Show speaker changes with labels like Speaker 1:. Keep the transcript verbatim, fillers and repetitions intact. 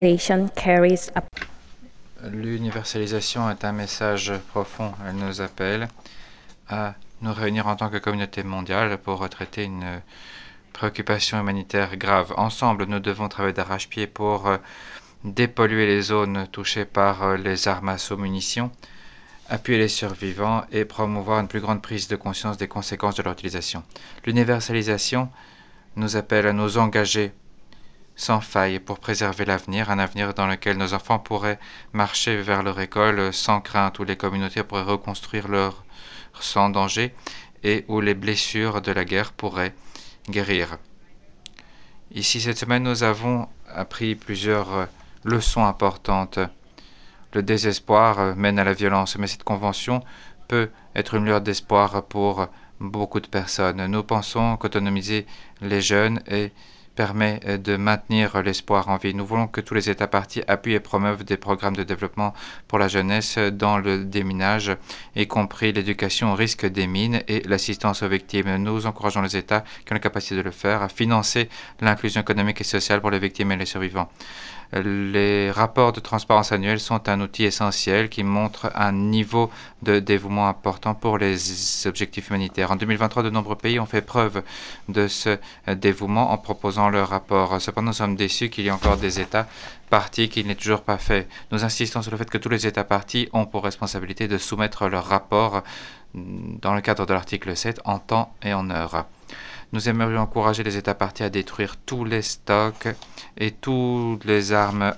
Speaker 1: carries a
Speaker 2: L'universalisation est un message profond. Elle nous appelle à nous réunir en tant que communauté mondiale pour traiter une préoccupation humanitaire grave. Ensemble, nous devons travailler d'arrache-pied pour dépolluer les zones touchées par les armes à assaut-munitions, appuyer les survivants et promouvoir une plus grande prise de conscience des conséquences de leur utilisation. L'universalisation nous appelle à nous engager sans faille pour préserver l'avenir, un avenir dans lequel nos enfants pourraient marcher vers leur école sans crainte, où les communautés pourraient reconstruire leur sans danger et où les blessures de la guerre pourraient guérir. Ici, cette semaine, nous avons appris plusieurs leçons importantes. Le désespoir mène à la violence, mais cette convention peut être une lueur d'espoir pour beaucoup de personnes. Nous pensons qu'autonomiser les jeunes est permet de maintenir l'espoir en vie. Nous voulons que tous les États parties appuient et promeuvent des programmes de développement pour la jeunesse dans le déminage, y compris l'éducation au risque des mines et l'assistance aux victimes. Nous encourageons les États qui ont la capacité de le faire à financer l'inclusion économique et sociale pour les victimes et les survivants. Les rapports de transparence annuels sont un outil essentiel qui montre un niveau de dévouement important pour les objectifs humanitaires. En deux mille vingt-trois, de nombreux pays ont fait preuve de ce dévouement en proposant leur rapport. Cependant, nous sommes déçus qu'il y ait encore des États partis qui n'est toujours pas fait. Nous insistons sur le fait que tous les États partis ont pour responsabilité de soumettre leur rapport dans le cadre de l'article sept en temps et en heure. Nous aimerions encourager les États partis à détruire tous les stocks et toutes les armes